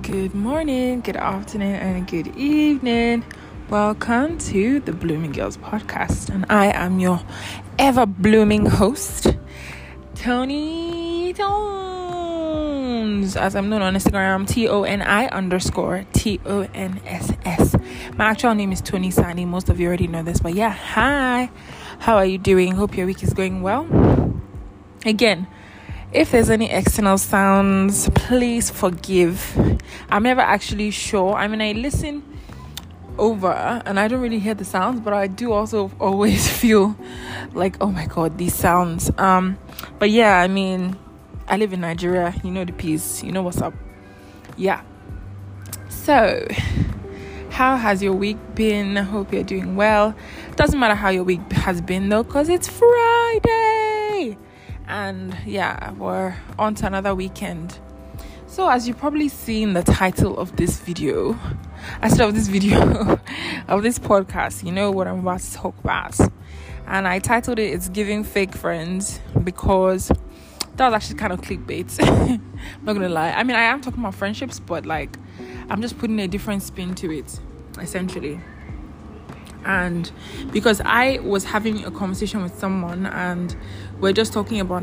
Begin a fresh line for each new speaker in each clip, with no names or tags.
Good morning, good afternoon, and good evening. Welcome to the Blooming Girls podcast, and I am your ever blooming host, Tony Tones, as I'm known on Instagram, TONI_TONSS. My actual name is Tony Sani. Most of you already know this, but yeah, hi. How are you doing? Hope your week is going well. Again, if there's any external sounds, please forgive. I'm never actually sure. I mean, I listen over and I don't really hear the sounds, but I do also always feel like, oh my god, these sounds. But yeah, I mean, I live in Nigeria. You know the piece. You know what's up. Yeah. So, how has your week been? I hope you're doing well. Doesn't matter how your week has been though, because it's Friday. And yeah, we're on to another weekend. So as you probably seen the title of this video, of this podcast, you know what I'm about to talk about. And I titled it, It's Giving Fake Friends, because that was actually kind of clickbait. I'm not gonna lie. I mean, I am talking about friendships, but like, I'm just putting a different spin to it, essentially. And because I was having a conversation with someone and we're just talking about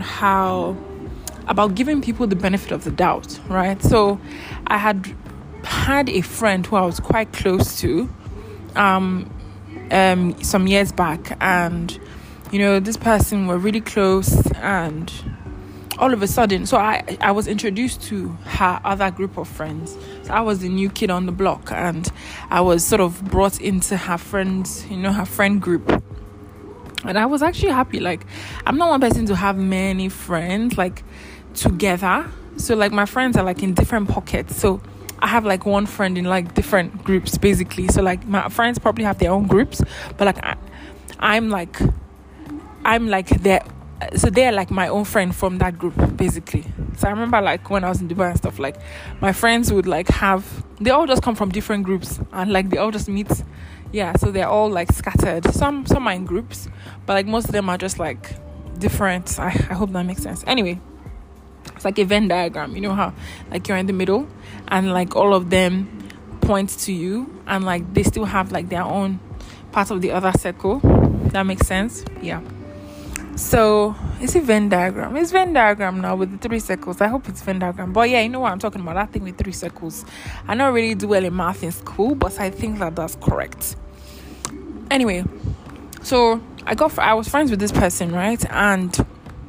about giving people the benefit of the doubt, right? So I had a friend who I was quite close to some years back, and you know, this person were really close, and all of a sudden, so I was introduced to her other group of friends. So I was the new kid on the block, and I was sort of brought into her friends, her friend group. And I was actually happy. Like, I'm not one person to have many friends, like, together. So, like, my friends are, like, in different pockets. So, I have, like, one friend in, like, different groups, basically. So, like, my friends probably have their own groups. But, like, I'm like, their... So they're like my own friend from that group, basically. So I remember, like, when I was in Dubai and stuff, like, my friends would like they all just come from different groups, and like they all just meet. Yeah, so they're all like scattered. Some are in groups, but like most of them are just like different. I hope that makes sense. Anyway, it's like a Venn diagram. You know how like you're in the middle, and like all of them point to you, and like they still have like their own part of the other circle. That makes sense. Yeah. So, it's a Venn diagram. It's Venn diagram now with the 3 circles. I hope it's Venn diagram. But yeah, you know what I'm talking about. That thing with 3 circles. I don't really do well in math in school, but I think that's correct. Anyway, so I was friends with this person, right? And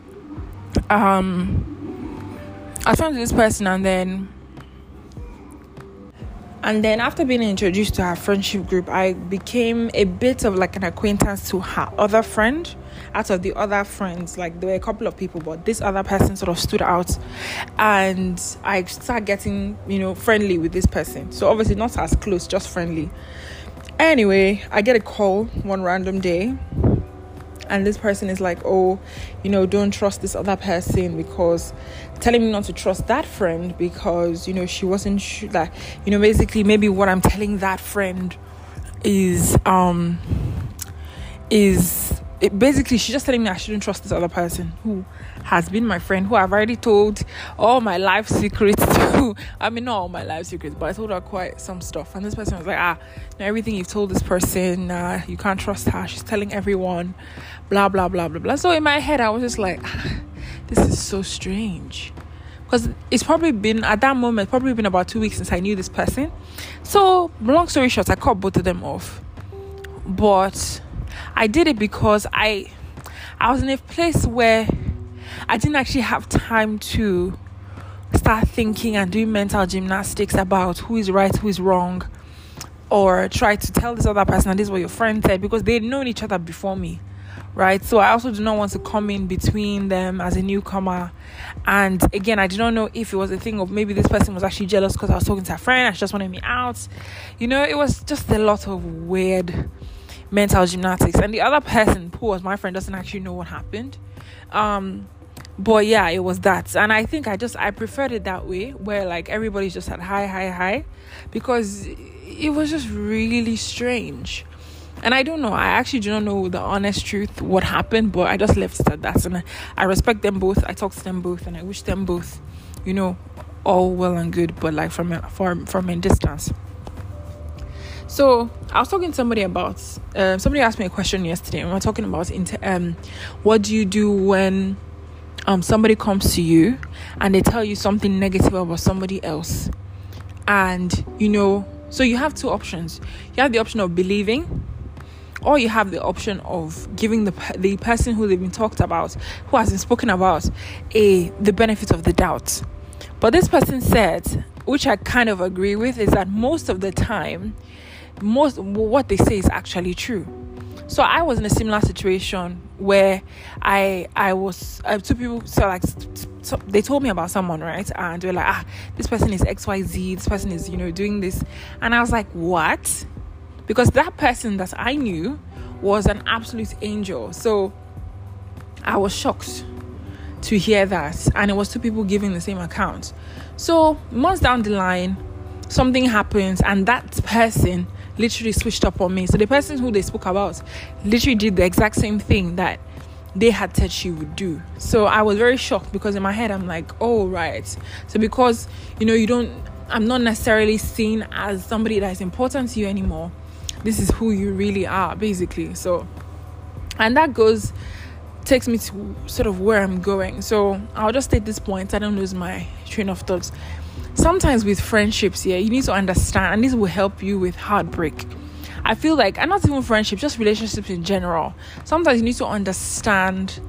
I was friends with this person, and then after being introduced to her friendship group, I became a bit of like an acquaintance to her other friend. Out of the other friends, like there were a couple of people, but this other person sort of stood out, and I started getting, friendly with this person. So obviously not as close, just friendly. Anyway, I get a call one random day, and this person is like, oh, don't trust this other person, because telling me not to trust that friend because, she wasn't sure that, basically maybe what I'm telling that friend basically she's just telling me I shouldn't trust this other person who has been my friend, who I've already told all my life secrets to. I mean, not all my life secrets, but I told her quite some stuff. And this person was like, everything you've told this person, you can't trust her. She's telling everyone, blah, blah, blah, blah, blah. So in my head, I was just like, this is so strange. Because it's probably been, at that moment, about 2 weeks since I knew this person. So, long story short, I cut both of them off. But I did it because I was in a place where I didn't actually have time to start thinking and doing mental gymnastics about who is right, who is wrong, or try to tell this other person that this is what your friend said, because they'd known each other before me, right? So I also do not want to come in between them as a newcomer. And again, I did not know if it was a thing of maybe this person was actually jealous because I was talking to her friend and she just wanted me out. It was just a lot of weird mental gymnastics, and the other person who was my friend doesn't actually know what happened. But yeah, it was that, and I think I preferred it that way, where like everybody's just at hi, because it was just really strange. And I don't know, I actually do not know the honest truth what happened, but I just left it at that. And I respect them both, I talk to them both, and I wish them both all well and good, but like from a distance. So I was talking to somebody about somebody asked me a question yesterday, and we were talking about what do you do when somebody comes to you and they tell you something negative about somebody else, and so you have two options. You have the option of believing, or you have the option of giving the person who they've been talked about, who has been spoken about, the benefit of the doubt. But this person said, which I kind of agree with, is that most of the time, what they say is actually true. So I was in a similar situation where I was two people. So they told me about someone, right? And they're like, this person is XYZ. This person is doing this, and I was like, what? Because that person that I knew was an absolute angel. So I was shocked to hear that, and it was two people giving the same account. So months down the line, something happens, and that person literally switched up on me. So the person who they spoke about literally did the exact same thing that they had said she would do. So I was very shocked, because in my head I'm like, oh right. So because I'm not necessarily seen as somebody that is important to you anymore. This is who you really are, basically. So, and that takes me to sort of where I'm going. So I'll just state this point. I don't lose my train of thoughts. Sometimes with friendships, you need to understand, and this will help you with heartbreak. I feel like, and not even friendships, just relationships in general. Sometimes you need to understand,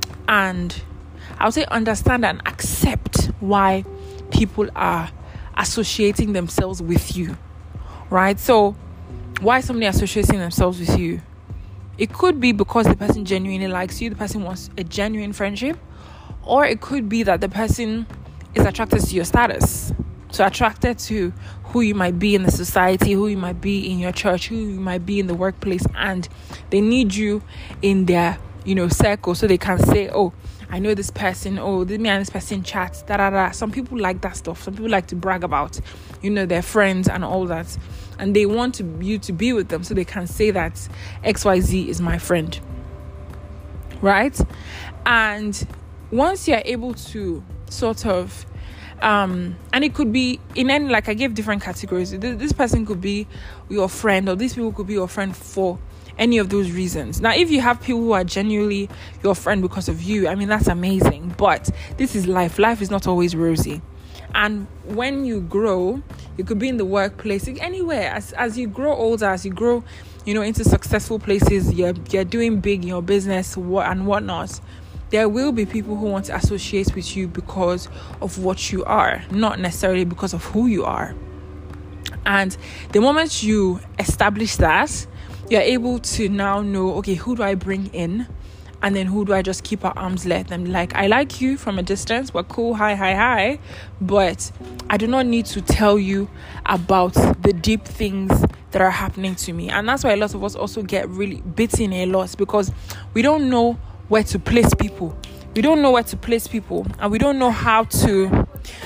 and I would say understand and accept why people are associating themselves with you, right? So why somebody associating themselves with you? It could be because the person genuinely likes you, the person wants a genuine friendship, or it could be that the person is attracted to your status, so attracted to who you might be in the society, who you might be in your church, who you might be in the workplace, and they need you in their circle, so they can say, oh, I know this person, oh, me and this person chat, Some people like that stuff. Some people like to brag about their friends and all that, and they want you to be with them so they can say that XYZ is my friend, right? And once you're able to sort of and it could be in any, like I gave different categories. This person could be your friend, or these people could be your friend for any of those reasons. Now, if you have people who are genuinely your friend because of you, I mean, that's amazing. But this is life. Life is not always rosy. And when you grow, you could be in the workplace, anywhere. As you grow older, as you grow, into successful places, you're doing big in your business and whatnot. There will be people who want to associate with you because of what you are, not necessarily because of who you are. And the moment you establish that, you're able to now know, okay, who do I bring in? And then who do I just keep at arm's length? I'm like, I like you from a distance. We're cool. Hi. But I do not need to tell you about the deep things that are happening to me. And that's why a lot of us also get really bitten a lot, because we don't know where to place people. We don't know where to place people, and we don't know how to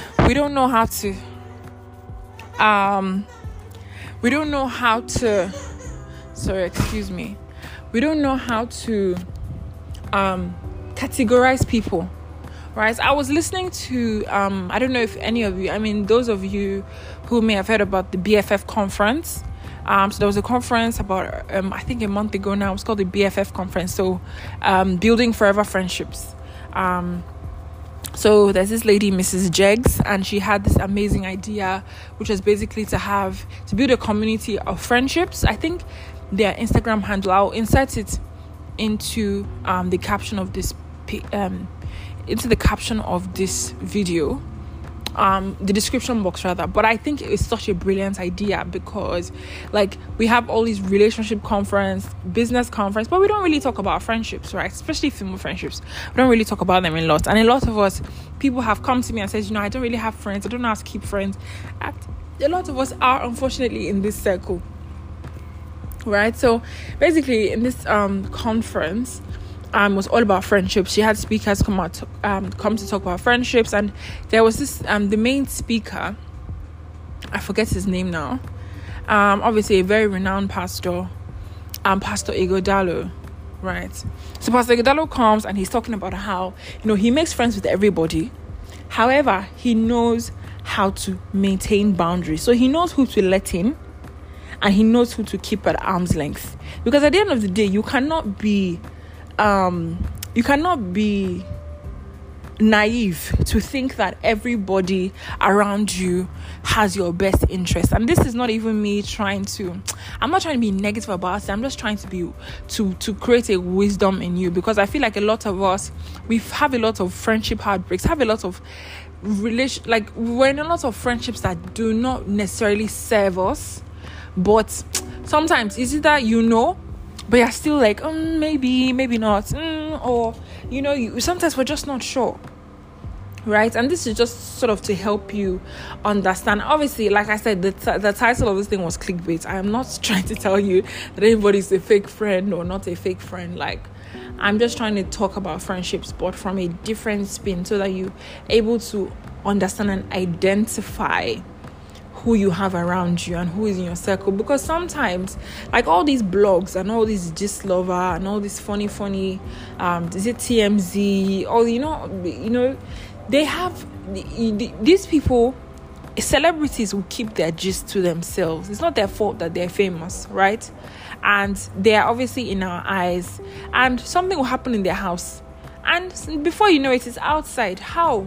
categorize people, right? I was listening to I don't know if any of you, I mean, those of you who may have heard about the BFF conference. So there was a conference about I think a month ago now. It was called the BFF conference. So building forever friendships. So there's this lady, Mrs. Jegs, and she had this amazing idea, which was basically to build a community of friendships. I think their Instagram handle, I'll insert it into the caption of this video, the description box rather. But I think it's such a brilliant idea, because like we have all these relationship conference, business conference, but we don't really talk about friendships, right? Especially female friendships. We don't really talk about them a lot. And a lot of us, people have come to me and said, I don't really have friends. I don't know how to keep friends. And a lot of us are unfortunately in this circle, right? So basically in this conference, was all about friendships. She had speakers come to talk about friendships, and there was this the main speaker, I forget his name now, obviously a very renowned pastor, Pastor Ighodalo, right? So Pastor Ighodalo comes and he's talking about how he makes friends with everybody. However, he knows how to maintain boundaries. So he knows who to let in and he knows who to keep at arm's length. Because at the end of the day, you cannot be naive to think that everybody around you has your best interest. And this is not even me I'm not trying to be negative about it. I'm just trying to create a wisdom in you, because I feel like a lot of us, we have a lot of friendship heartbreaks, have a lot of we're in a lot of friendships that do not necessarily serve us, but sometimes it's either but you're still like, maybe not, or sometimes we're just not sure, right? And this is just sort of to help you understand. Obviously, like I said, the title of this thing was clickbait. I am not trying to tell you that anybody's a fake friend or not a fake friend. I'm just trying to talk about friendships, but from a different spin, so that you're able to understand and identify who you have around you and who is in your circle. Because sometimes, like all these blogs and all these gist lover and all these funny is it TMZ, or they have these people, celebrities will keep their gist to themselves. It's not their fault that they're famous, right? And they are obviously in our eyes, and something will happen in their house, and before you know it, it's outside. How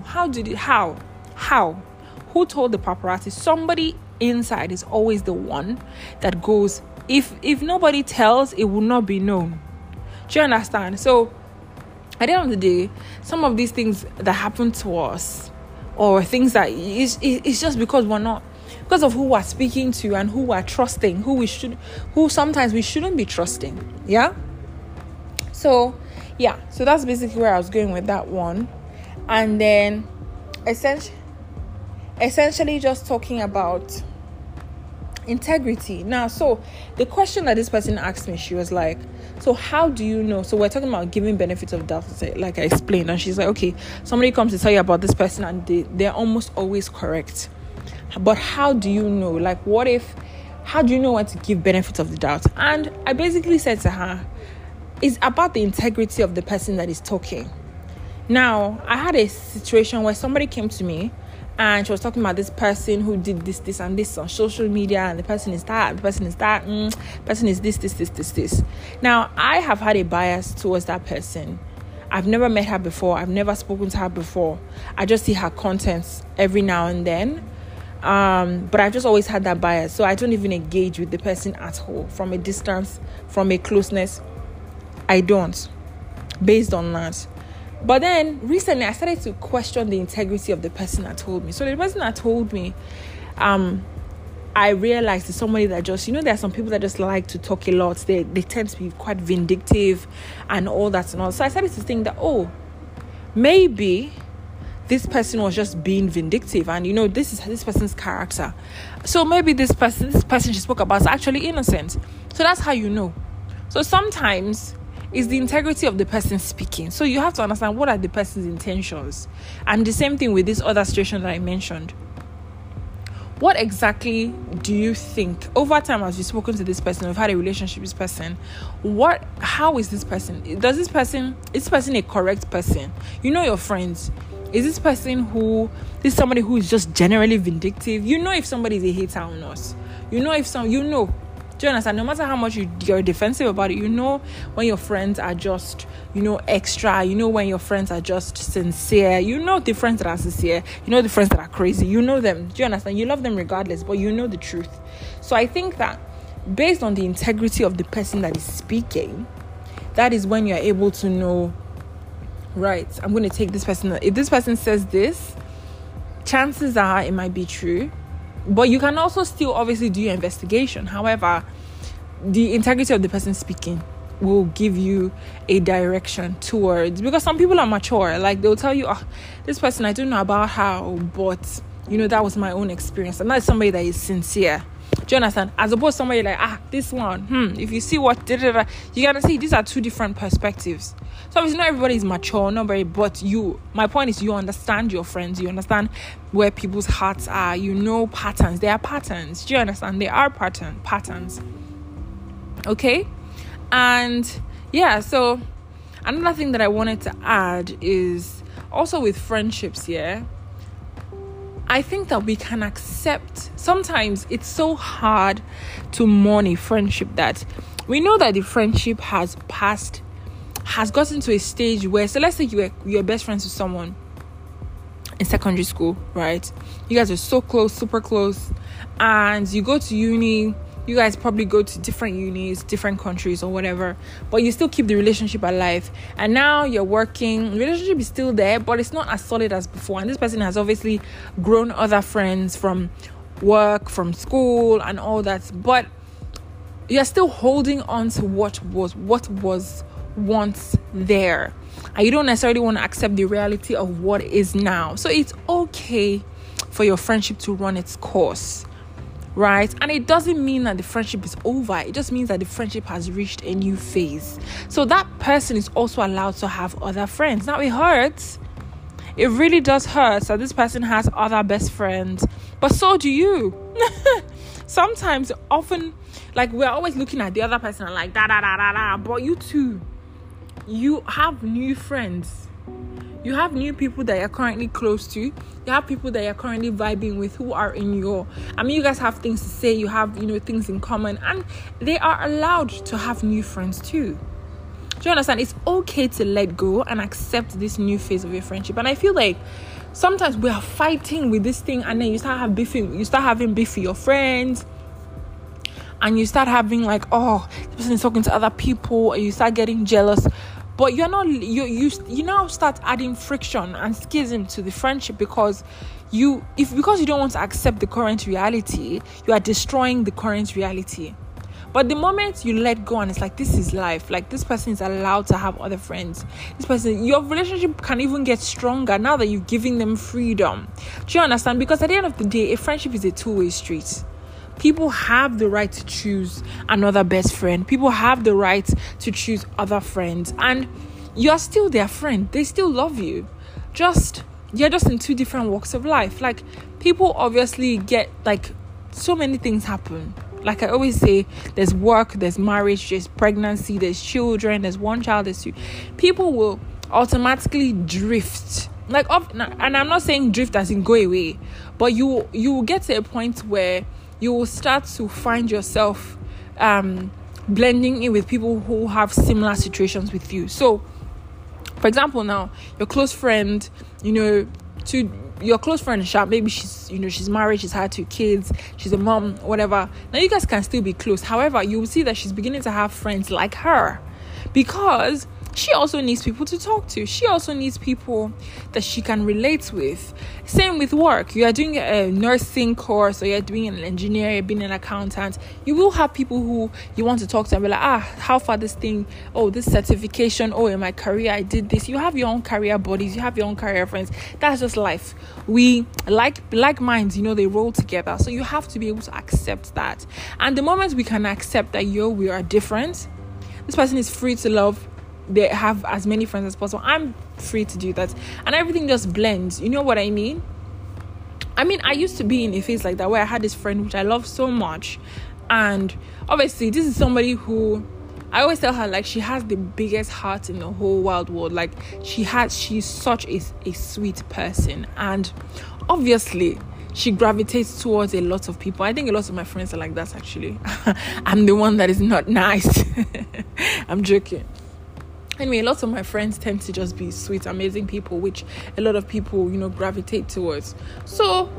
who told the paparazzi? Somebody inside is always the one that goes, if nobody tells, it will not be known. Do you understand? So at the end of the day, some of these things that happen to us, or things that it's just because because of who we're speaking to and who we're trusting, who sometimes we shouldn't be trusting. Yeah. So that's basically where I was going with that one. And then essentially just talking about integrity. Now, so the question that this person asked me, she was like, so how do you know? So we're talking about giving benefits of doubt, like I explained. And she's like, okay, somebody comes to tell you about this person and they're almost always correct. But how do you know? How do you know when to give benefits of the doubt? And I basically said to her, it's about the integrity of the person that is talking. Now, I had a situation where somebody came to me and she was talking about this person who did this and this on social media, and the person is that, the person is that, person is this. Now, I have had a bias towards that person. I've never met her before. I've never spoken to her before. I just see her contents every now and then. But I've just always had that bias. So I don't even engage with the person at all. From a distance, from a closeness, I don't. Based on that. But then recently I started to question the integrity of the person that told me. So the person that told me, I realized it's somebody that just, there are some people that just like to talk a lot. They tend to be quite vindictive and all that and all. So I started to think that, maybe this person was just being vindictive, and this is this person's character. So maybe this person she spoke about is actually innocent. So that's how you know. So sometimes it's the integrity of the person speaking. So you have to understand what are the person's intentions. And the same thing with this other situation that I mentioned. What exactly do you think over time, as you've spoken to this person, we've had a relationship with this person, how is this person? Is this person a correct person? Your friends. Is this person this somebody who is just generally vindictive? If somebody is a hater on us. Do you understand? No matter how much you're defensive about it, when your friends are just, extra, when your friends are just sincere, the friends that are sincere, the friends that are crazy, them. Do you understand? You love them regardless, but the truth. So I think that based on the integrity of the person that is speaking, that is when you're able to know, right, I'm going to take this person. If this person says this, chances are it might be true. But you can also still obviously do your investigation. However, the integrity of the person speaking will give you a direction towards, because some people are mature. Like they'll tell you, this person, I don't know about how, but that was my own experience. And that's somebody that is sincere. Do you understand? As opposed to somebody like, this one, if you see what, you're going to see these are two different perspectives. So obviously not everybody is mature, but my point is you understand your friends, you understand where people's hearts are, patterns. There are patterns. Do you understand? There are patterns. Okay? And so another thing that I wanted to add is also with friendships, I think that we can accept. Sometimes it's so hard to mourn a friendship that we know that the friendship has gotten to a stage where, so let's say you're best friends with someone in secondary school, right? You guys are so close, super close, and you go to uni. You guys probably go to different unis, different countries or whatever, but you still keep the relationship alive. And now you're working, the relationship is still there, but it's not as solid as before. And this person has obviously grown other friends from work, from school and all that, but you're still holding on to what was once there. And you don't necessarily want to accept the reality of what is now. So it's okay for your friendship to run its course. Right? And it doesn't mean that the friendship is over. It just means that the friendship has reached a new phase. So that person is also allowed to have other friends. Now it hurts. It really does hurt that this person has other best friends. But so do you. Sometimes, often, like, we're always looking at the other person and like, but you too. You have new friends. You have new people that you're currently close to. You have people that you're currently vibing with who are in you guys have things to say. You have, things in common. And they are allowed to have new friends too. Do you understand? It's okay to let go and accept this new phase of your friendship. And I feel like sometimes we are fighting with this thing, and then you start having beef with your friends. And you start having like, oh, this person is talking to other people, and you start getting jealous. But you now start adding friction and schism to the friendship because you don't want to accept the current reality, you are destroying the current reality. But the moment you let go and it's like, this is life, like this person is allowed to have other friends, your relationship can even get stronger now that you're giving them freedom. Do you understand? Because at the end of the day, a friendship is a two-way street. People have the right to choose another best friend. People have the right to choose other friends. And you're still their friend. They still love you. You're just in two different walks of life. Like, people obviously get, like, so many things happen. Like I always say, there's work, there's marriage, there's pregnancy, there's children, there's one child, there's two. People will automatically drift. And I'm not saying drift as in go away. But you will get to a point where you will start to find yourself blending in with people who have similar situations with you. So, for example, now your close friend, your close friend, maybe she's married, she's had 2 kids, she's a mom, whatever. Now you guys can still be close. However, you will see that she's beginning to have friends like her because she also needs people to talk to. She also needs people that she can relate with. Same with work. You are doing a nursing course or you're doing an engineer, you're being an accountant. You will have people who you want to talk to and be like, how far this thing, this certification, in my career I did this. You have your own career buddies, you have your own career friends. That's just life. We like minds, they roll together. So you have to be able to accept that. And the moment we can accept that we are different, this person is free to love. They have as many friends as possible. I'm free to do that. And everything just blends. You know what I mean? I used to be in a phase like that where I had this friend which I love so much. And obviously, this is somebody who I always tell her, like, she has the biggest heart in the whole wide world. Like, she's such a sweet person. And obviously, she gravitates towards a lot of people. I think a lot of my friends are like that, actually. I'm the one that is not nice. I'm joking. Anyway, lots of my friends tend to just be sweet, amazing people, which a lot of people, gravitate towards. So,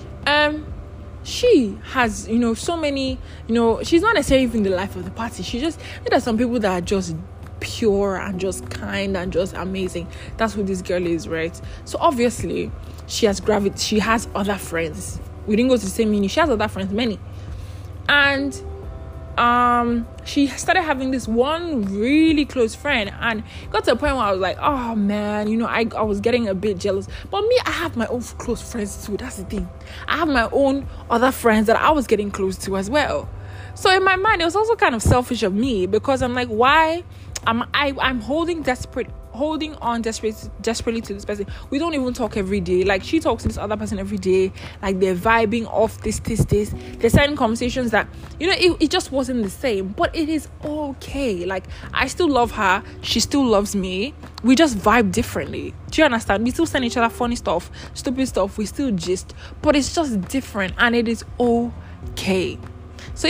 she has, so many, she's not necessarily even the life of the party. There are some people that are just pure and just kind and just amazing. That's who this girl is, right? So obviously, she has other friends. We didn't go to the same uni. She has other friends, many. And she started having this one really close friend, and got to a point where I was like, oh man, I was getting a bit jealous. But me, I have my own close friends too. That's the thing. I have my own other friends that I was getting close to as well. So in my mind, it was also kind of selfish of me, because I'm like, why I'm holding desperate holding on desperately to this person. We don't even talk every day. Like, she talks to this other person every day. Like, they're vibing off this. They're certain conversations that, it just wasn't the same. But it is okay. Like, I still love her. She still loves me. We just vibe differently. Do you understand? We still send each other funny stuff, stupid stuff. We still gist. But it's just different. And it is okay. So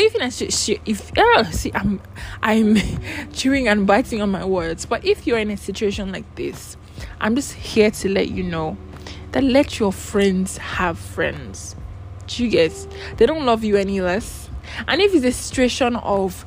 I'm chewing and biting on my words. But if you're in a situation like this, I'm just here to let you know that let your friends have friends. Do you get? They don't love you any less. And if it's a situation of,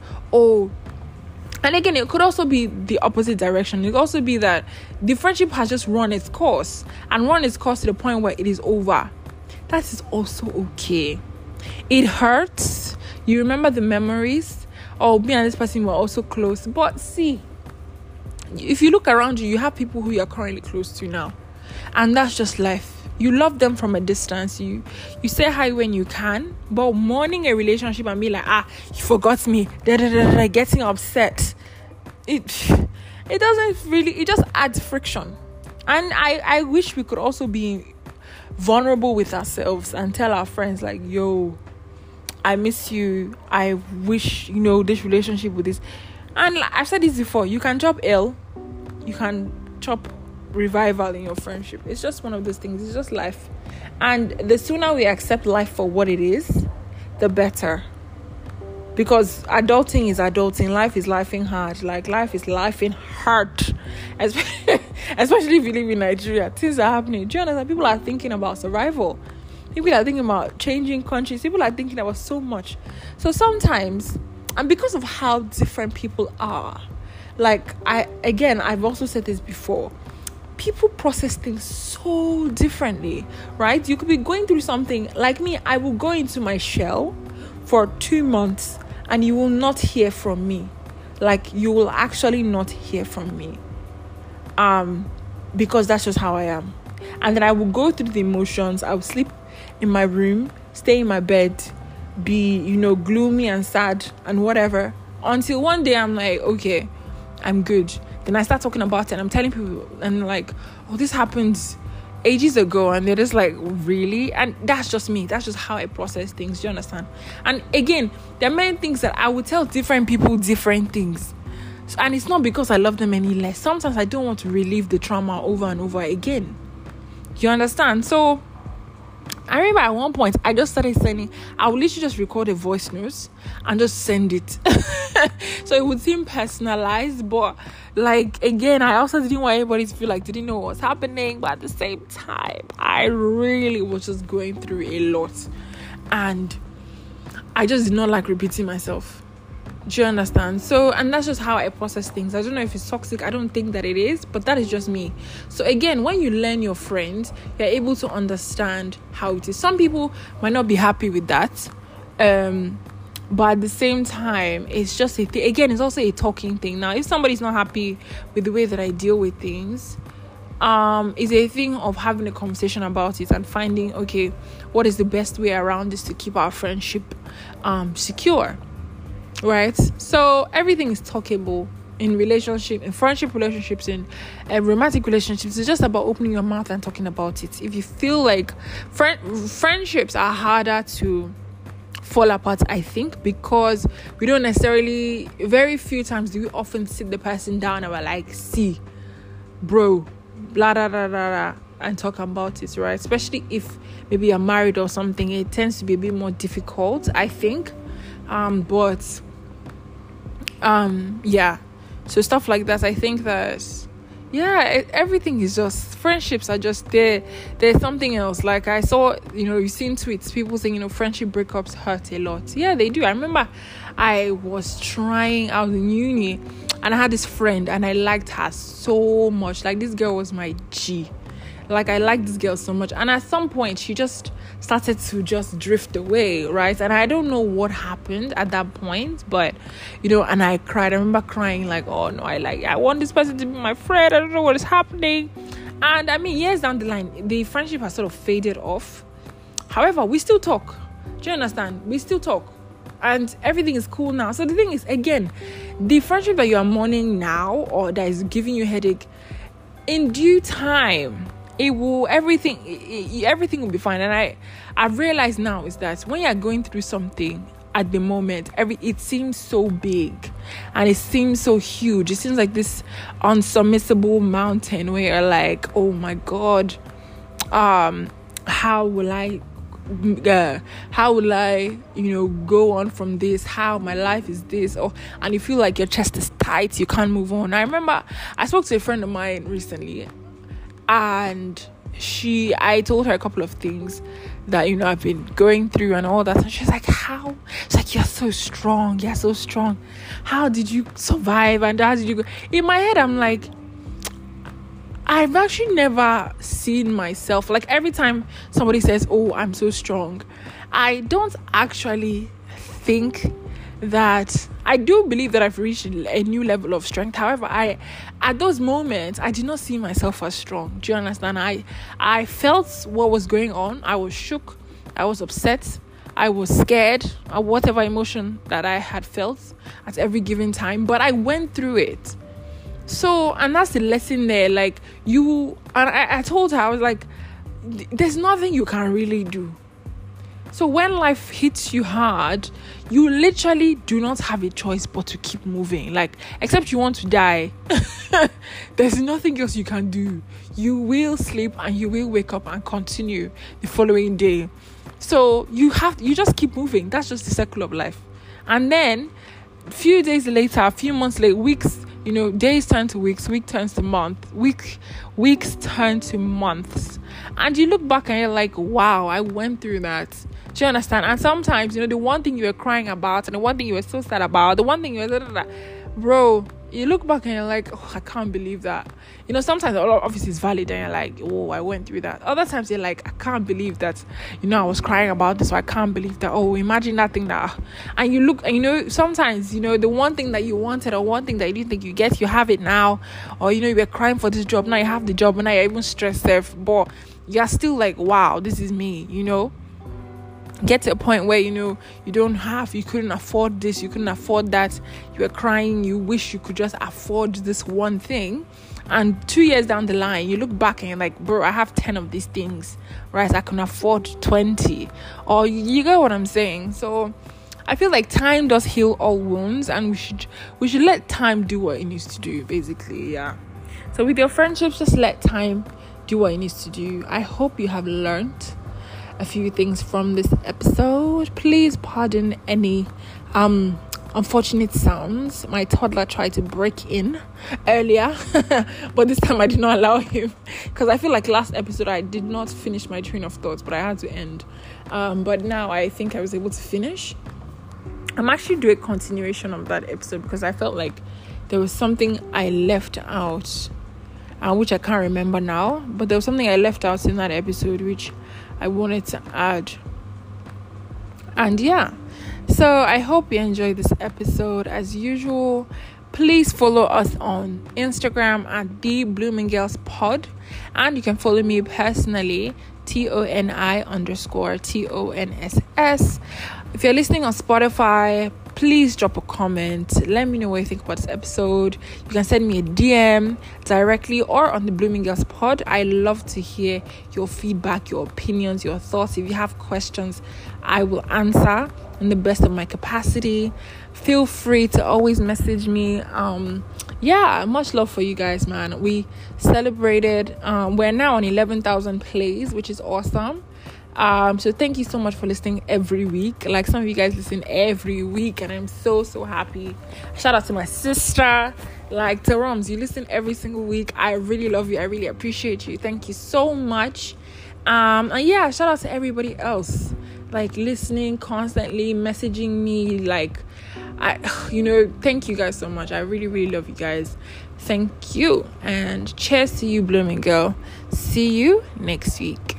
and again, it could also be the opposite direction. It could also be that the friendship has just run its course to the point where it is over. That is also okay. It hurts. You remember the memories. Me and this person were also close. But see, if you look around you, you have people who you're currently close to now. And that's just life. You love them from a distance. You say hi when you can. But mourning a relationship and be like, you forgot me. Getting upset. It doesn't really, it just adds friction. And I wish we could also be vulnerable with ourselves and tell our friends like, yo, I miss you. I wish, this relationship with this. And I've said this before, you can chop L, you can chop revival in your friendship. It's just one of those things. It's just life. And the sooner we accept life for what it is, the better. Because adulting is adulting. Life is lifing hard. Like, life is lifing hard. Especially if you live in Nigeria. Things are happening. Do you understand? People are thinking about survival. People are thinking about changing countries. People are thinking about so much. So sometimes, and because of how different people are, like, I've also said this before, people process things so differently, right? You could be going through something. Like me, I will go into my shell for 2 months and you will not hear from me. Like, you will actually not hear from me. Because that's just how I am. And then I will go through the emotions. I will sleep in my room, stay in my bed, be, gloomy and sad and whatever, until one day I'm like, okay, I'm good. Then I start talking about it and I'm telling people, and like, this happened ages ago, and they're just like, really? And that's just me. That's just how I process things. Do you understand? And again, there are many things that I would tell different people different things. And it's not because I love them any less. Sometimes I don't want to relive the trauma over and over again. You understand? So I remember at one point, I just started sending, I would literally just record a voice note and just send it. So it would seem personalized, but like, again, I also didn't want anybody to feel like they didn't know what was happening. But at the same time, I really was just going through a lot. And I just did not like repeating myself. Do you understand? So, and that's just how I process things. I don't know if it's toxic. I don't think that it is, but that is just me. So again, when you learn your friends, you're able to understand how it is. Some people might not be happy with that. But at the same time, it's just a thing. Again, it's also a talking thing. Now, if somebody's not happy with the way that I deal with things, it's a thing of having a conversation about it and finding, okay, what is the best way around this to keep our friendship secure. Right? So everything is talkable in friendship relationships, in romantic relationships. It's just about opening your mouth and talking about it. If you feel like friendships are harder to fall apart, I think, because we don't necessarily, very few times do we often sit the person down and we're like, see, bro, blah, blah, blah, blah, blah, and talk about it, right? Especially if maybe you're married or something, it tends to be a bit more difficult, I think. Yeah, so stuff like that, I think that, everything is just, friendships are just there. There's something else. Like, I saw, you've seen tweets, people saying, friendship breakups hurt a lot. Yeah, they do. I remember I was in uni, and I had this friend, and I liked her so much. Like, this girl was my G. Like, I liked this girl so much, and at some point she just started to just drift away, right? And I don't know what happened at that point, but and I cried. I remember crying like, oh no, I want this person to be my friend. I don't know what is happening. And I mean, years down the line, the friendship has sort of faded off. However, we still talk. Do you understand? We still talk, and everything is cool now. So the thing is, again, the friendship that you are mourning now, or that is giving you headache, in due time, everything will be fine. And I've realized now is that when you're going through something at the moment, it seems so big and it seems so huge. It seems like this unsurmountable mountain where you're like, oh my God, how will I go on from this? How my life is this? And you feel like your chest is tight, you can't move on. I remember I spoke to a friend of mine recently, and I told her a couple of things that I've been going through and all that, and she's like, how? It's like, you're so strong, how did you survive, and how did you go? In my head, I'm like, I've actually never seen myself, like, every time somebody says, oh, I'm so strong, I don't actually think that, I do believe that I've reached a new level of strength. However, at those moments, I did not see myself as strong. Do you understand? I felt what was going on. I was shook. I was upset. I was scared, or whatever emotion that I had felt at every given time. But I went through it. So, and that's the lesson there. Like, I told her, I was like, there's nothing you can really do. So when life hits you hard, you literally do not have a choice but to keep moving. Like, except you want to die. There's nothing else you can do. You will sleep and you will wake up and continue the following day. So you just keep moving. That's just the circle of life. And then a few days later, a few months later, weeks, days turn to weeks, week turns to month, weeks turn to months. And you look back and you're like, wow, I went through that. Do you understand? And sometimes, the one thing you were crying about and the one thing you were so sad about, the one thing you were, bro, you look back and you're like, oh, I can't believe that. Sometimes a lot of obviously is valid and you're like, oh, I went through that. Other times you're like, I can't believe that, I was crying about this, so I can't believe that. Oh, imagine that thing that, and you look, and sometimes, the one thing that you wanted or one thing that you didn't think you get, you have it now. Or, you were crying for this job, now you have the job, and now you're even stressed there, but you're still like, wow, this is me, Get to a point where you couldn't afford this, you couldn't afford that, you were crying, you wish you could just afford this one thing, and 2 years down the line you look back and you're like, bro, I have 10 of these things, right? I can afford 20, or you get what I'm saying. So I feel like time does heal all wounds, and we should let time do what it needs to do, basically. Yeah. So with your friendships, just let time do what it needs to do. I hope you have learned a few things from this episode. Please pardon any unfortunate sounds. My toddler tried to break in earlier, but this time I did not allow him, because I feel like last episode I did not finish my train of thoughts, but I had to end. But now I think I was able to finish. I'm actually doing a continuation of that episode because I felt like there was something I left out, which I can't remember now, but there was something I left out in that episode which I wanted to add. And yeah, so I hope you enjoyed this episode. As usual, please follow us on Instagram at The Blooming Girls Pod, and you can follow me personally, TONI_TONSS. If you're listening on Spotify, please drop a comment. Let me know what you think about this episode. You can send me a DM directly or on the Blooming Girls Pod. I love to hear your feedback, your opinions, your thoughts. If you have questions, I will answer in the best of my capacity. Feel free to always message me. Much love for you guys, man. We celebrated, we're now on 11,000 plays, which is awesome. So thank you so much for listening every week. Like, some of you guys listen every week, and I'm so happy. Shout out to my sister, like Terums, you listen every single week. I really love you. I really appreciate you. Thank you so much. And yeah, shout out to everybody else, like, listening constantly, messaging me, like, thank you guys so much. I really love you guys. Thank you, and cheers to you, Blooming Girl. See you next week.